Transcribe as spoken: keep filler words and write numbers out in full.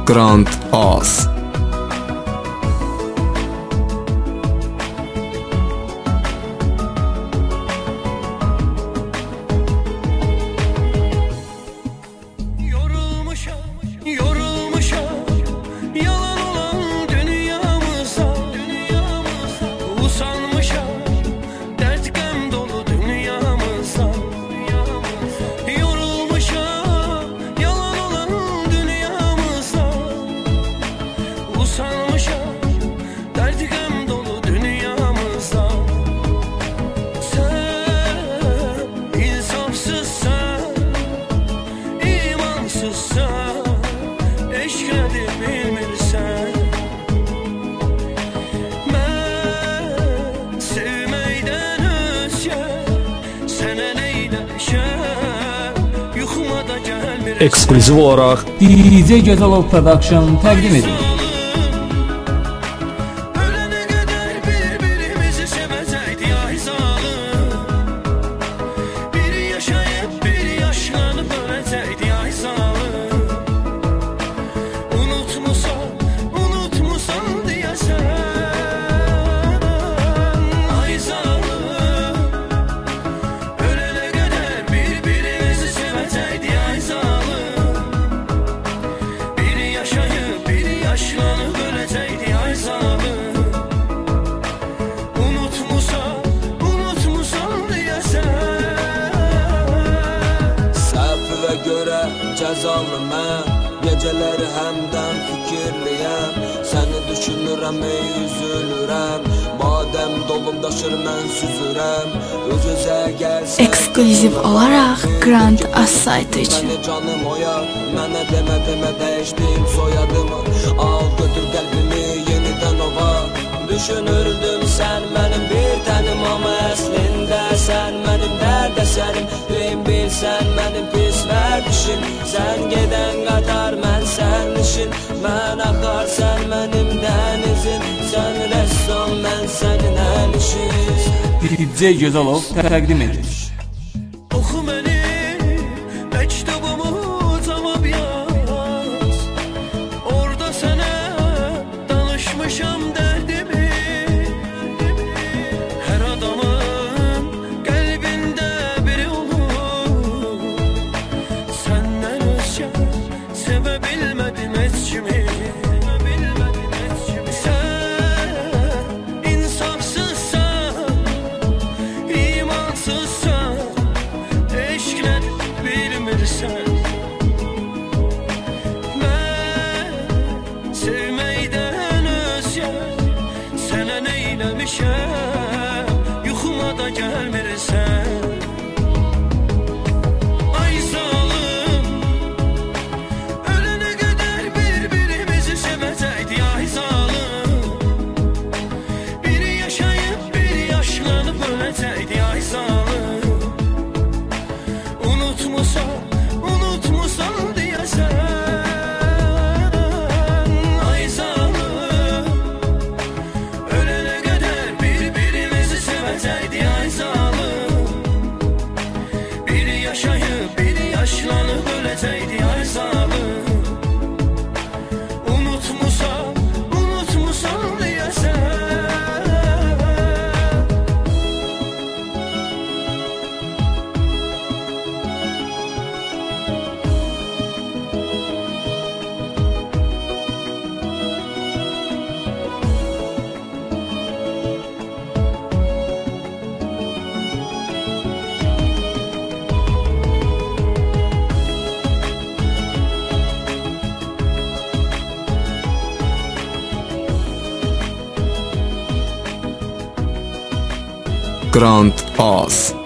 Grand Oz. Ekskluziv olaraq D J Gözəlov Production təqdim edir. Cəzalı mən, gecələri həmdən fikirliyəm. Səni düşünürəm, ey üzülürəm. Madəm dolum daşır, mən süzürəm. Öz-özə gəlsən ekskluziv olaraq Grand Oz saytı üçün. Məni canım oyaq, mənə demə demə dəyişdim soyadımı. Al götür qəlbimi yenidən ova. Düşünürdüm sən mənim bir tənim, amma əslində sən mənim dərd əsərim. Deyim bilsən mənim pis vərdişim. Sən gedən qatar mən sərnişin. Mən axar sən mənim dənizin. Sən rəssam mən sənin əl işin. D J Gözəlov təqdim edir. Oxu məni, məktubamı cavab yaz. Orada sənə danışmışam dərdimi. Hər adamın qəlbində biri olur. Səndən özgə sevə bilmədim heç kimi. Yuxuma da gəlmirsən. Ay zalım, ölənə qədər bir-birimizi sevəcəkdik. Ay zalım, biri yaşayıb, biri yaşlanıb öləcəkdik. Ay zalım, unutmusan, unutmusan deyəsən. Yaşlanıb öləcəkdi ay zalım. Unutmusan, unutmusan deyəsən. Grand Oz.